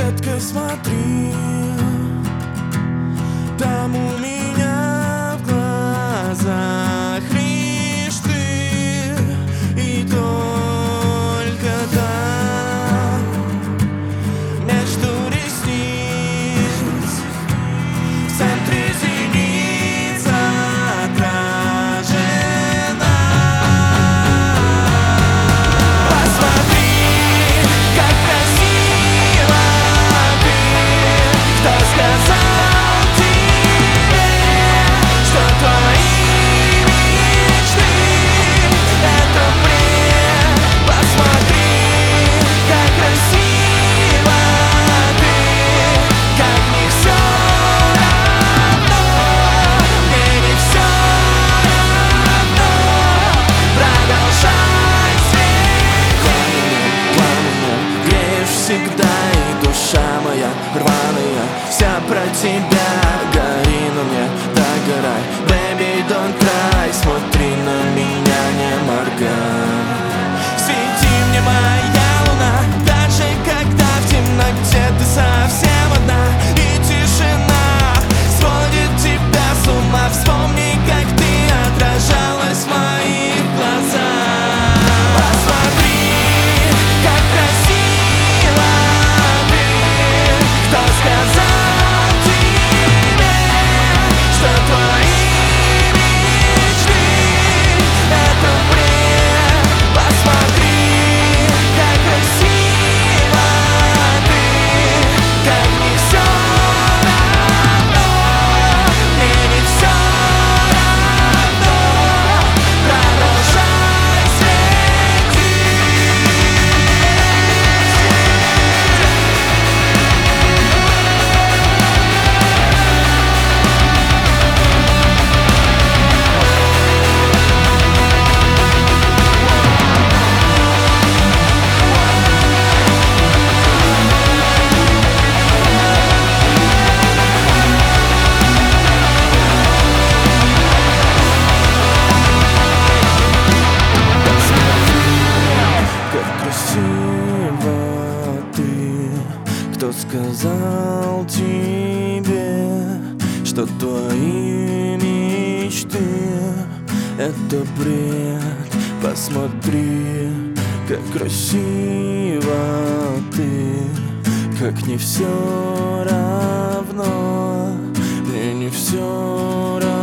Детка, смотри, там у меня в глазах лишь ты, и только там между ресниц в центре зениц отражена. Посмотри, как красиво ты. Кто сказал тебе, что твои мечты — это бред? Посмотри, как красиво ты, как не все равно, мне не все равно. Продолжай светить. Пламенем греешь всегда, и душа моя рваная вся про тебя. Гори на мне, догорай, baby, don't cry. Смотри на меня, не моргай. Свети мне, моя луна, даже когда в темноте ты совсем одна, и тишина сводит тебя с ума. Вспомни, как ты отражалась в моих глазах. Посмотри, как красиво ты. Кто сказал тебе, что твои мечты — это бред? Посмотри, как красиво ты, как не все равно, мне не все равно. Продолжай светить. Как красиво ты. Кто сказал тебе, что твои мечты — это бред? Посмотри, как красиво ты, как не все равно, мне не все равно.